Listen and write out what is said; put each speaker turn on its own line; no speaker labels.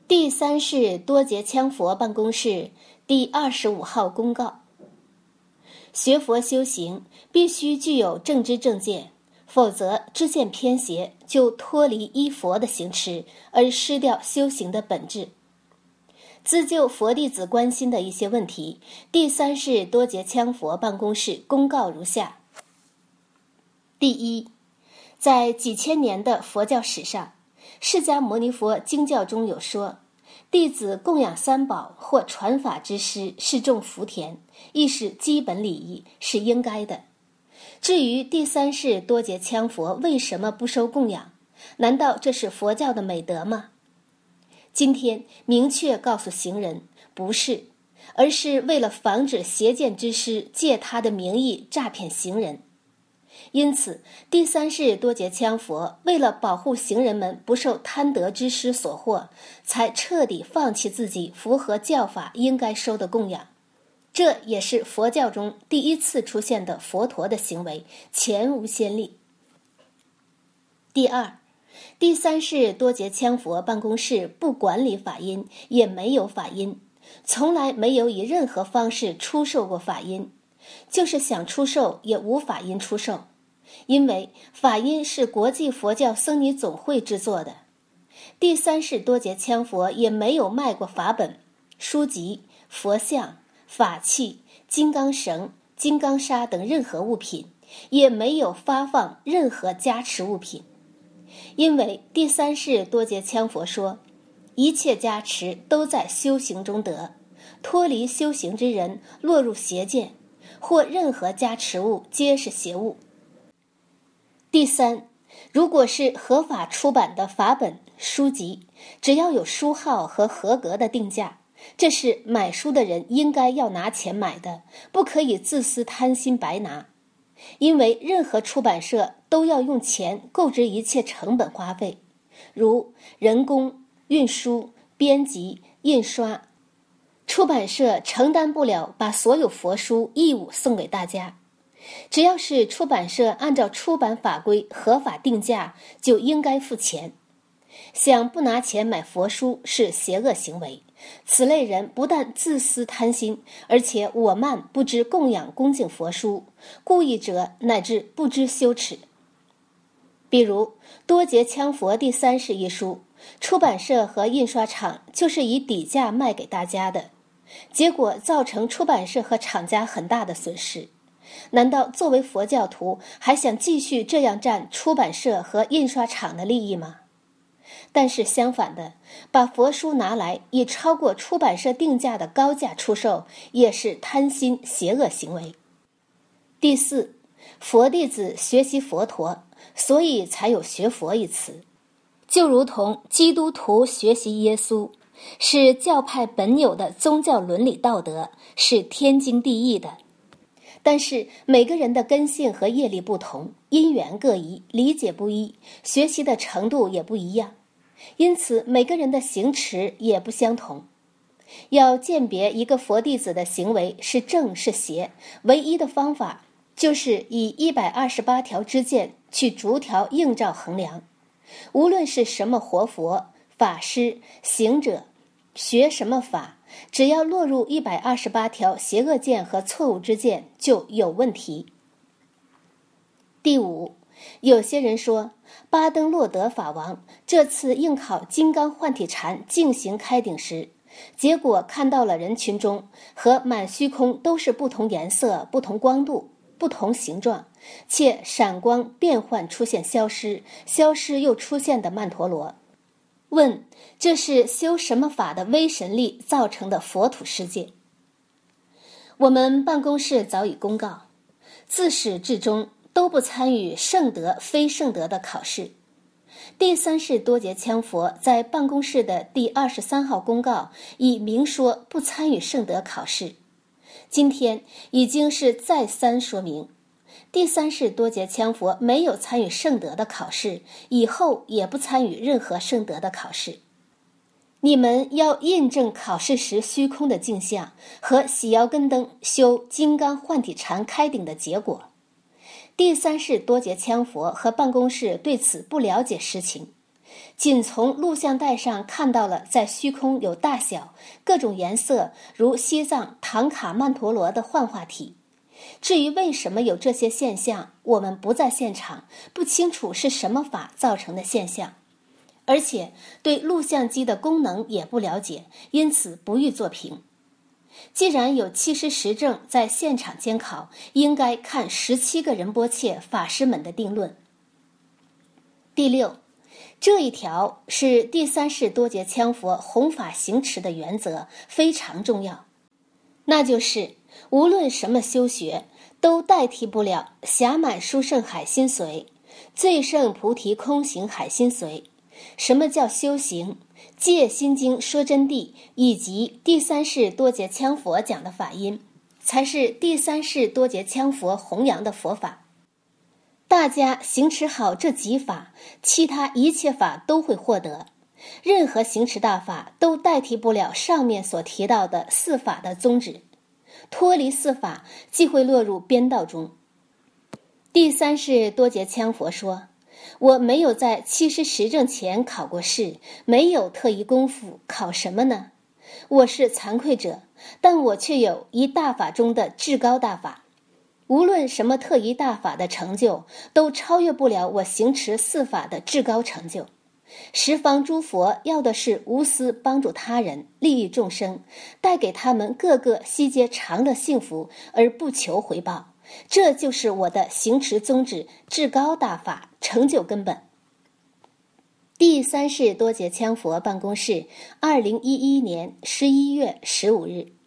第三世多杰羌佛办公室第25号公告：学佛修行必须具有正知正见，否则知见偏斜，就脱离依佛的行持，而失掉修行的本质。自就佛弟子关心的一些问题，第三世多杰羌佛办公室公告如下：第一，在几千年的佛教史上，释迦牟尼佛经教中有说，弟子供养三宝或传法之师是种福田，亦是基本礼仪，是应该的。至于第三世多杰羌佛为什么不收供养，难道这是佛教的美德吗？今天明确告诉行人，不是，而是为了防止邪见之师借他的名义诈骗行人。因此，第三世多杰羌佛为了保护行人们不受贪得之师所惑，才彻底放弃自己符合教法应该收的供养。这也是佛教中第一次出现的佛陀的行为，前无先例。第二，第三世多杰羌佛办公室不管理法音，也没有法音，从来没有以任何方式出售过法音，就是想出售也无法音出售，因为法音是国际佛教僧尼总会制作的。第三世多杰羌佛也没有卖过法本、书籍、佛像、法器、金刚绳、金刚砂等任何物品，也没有发放任何加持物品。因为第三世多杰羌佛说，一切加持都在修行中得，脱离修行之人落入邪见，或任何加持物皆是邪物。第三，如果是合法出版的法本、书籍，只要有书号和合格的定价，这是买书的人应该要拿钱买的，不可以自私贪心白拿。因为任何出版社都要用钱购置一切成本花费，如人工、运输、编辑、印刷。出版社承担不了把所有佛书义务送给大家。只要是出版社按照出版法规合法定价，就应该付钱。想不拿钱买佛书是邪恶行为，此类人不但自私贪心，而且我慢不知供养恭敬佛书，故意者乃至不知羞耻。比如《多杰羌佛第三世》一书，出版社和印刷厂就是以底价卖给大家的，结果造成出版社和厂家很大的损失。难道作为佛教徒还想继续这样占出版社和印刷厂的利益吗？但是相反的，把佛书拿来以超过出版社定价的高价出售，也是贪心邪恶行为。第四，佛弟子学习佛陀，所以才有学佛一词，就如同基督徒学习耶稣，是教派本有的宗教伦理道德，是天经地义的。但是每个人的根性和业力不同，因缘各异，理解不一，学习的程度也不一样，因此每个人的行持也不相同。要鉴别一个佛弟子的行为是正是邪，唯一的方法就是以128条知见去逐条映照衡量。无论是什么活佛、法师、行者，学什么法，只要落入128条邪恶见和错误之见，就有问题。第五，有些人说巴登洛德法王这次应考金刚幻体禅进行开顶时，结果看到了人群中和满虚空都是不同颜色、不同光度、不同形状，且闪光变幻出现消失，消失又出现的曼陀罗。问，这是修什么法的威神力造成的佛土世界？我们办公室早已公告，自始至终都不参与圣德非圣德的考试。第三世多杰羌佛在办公室的第23号公告已明说不参与圣德考试，今天已经是再三说明，第三世多杰羌佛没有参与圣德的考试，以后也不参与任何圣德的考试。你们要印证考试时虚空的镜像和喜摇根灯修金刚幻体禅开顶的结果。第三世多杰羌佛和办公室对此不了解实情， 仅从录像带上看到了在虚空有大小、各种颜色，如西藏唐卡曼陀罗的幻化体。至于为什么有这些现象，我们不在现场，不清楚是什么法造成的现象，而且对录像机的功能也不了解，因此不予作评。既然有七师实证在现场监考，应该看17个仁波切法师们的定论。第六，这一条是第三世多杰羌佛弘法行持的原则，非常重要，那就是无论什么修学，都代替不了暇满殊胜海心髓、最胜菩提空行海心髓。什么叫修行？戒心经说真谛以及第三世多杰羌佛讲的法音，才是第三世多杰羌佛弘扬的佛法。大家行持好这几法，其他一切法都会获得。任何行持大法都代替不了上面所提到的四法的宗旨，脱离四法即会落入边道中。第三世多杰羌佛说，我没有在七师实证前考过试，没有特异功夫，考什么呢？我是惭愧者，但我却有一大法中的至高大法。无论什么特异大法的成就，都超越不了我行持四法的至高成就。十方诸佛要的是无私帮助他人，利益众生，带给他们个个悉皆常乐幸福，而不求回报。这就是我的行持宗旨，至高大法，成就根本。第三世多杰羌佛办公室，2011年11月15日。